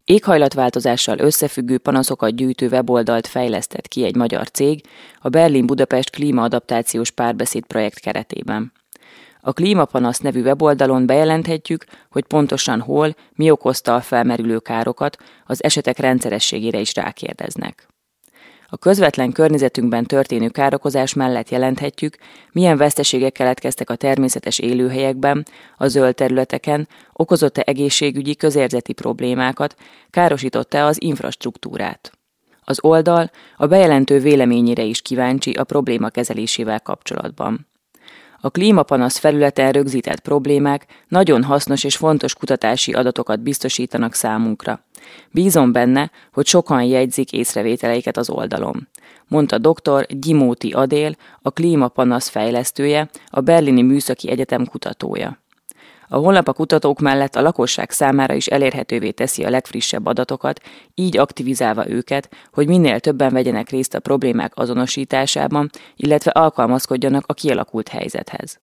Éghajlatváltozással összefüggő panaszokat gyűjtő weboldalt fejlesztett ki egy magyar cég a Berlin-Budapest klímaadaptációs párbeszéd projekt keretében. A Klímapanasz nevű weboldalon bejelenthetjük, hogy pontosan hol, mi okozta a felmerülő károkat, az esetek rendszerességére is rákérdeznek. A közvetlen környezetünkben történő károkozás mellett jelenthetjük, milyen veszteségek keletkeztek a természetes élőhelyekben, a zöld területeken, okozott-e egészségügyi, közérzeti problémákat, károsította-e az infrastruktúrát. Az oldal a bejelentő véleményére is kíváncsi a probléma kezelésével kapcsolatban. A Klímapanasz felületen rögzített problémák nagyon hasznos és fontos kutatási adatokat biztosítanak számunkra. Bízom benne, hogy sokan jegyzik észrevételeiket az oldalon, mondta dr. Gyimóti Adél, a Klímapanasz fejlesztője, a Berlini Műszaki Egyetem kutatója. A honlap a kutatók mellett a lakosság számára is elérhetővé teszi a legfrissebb adatokat, így aktivizálva őket, hogy minél többen vegyenek részt a problémák azonosításában, illetve alkalmazkodjanak a kialakult helyzethez.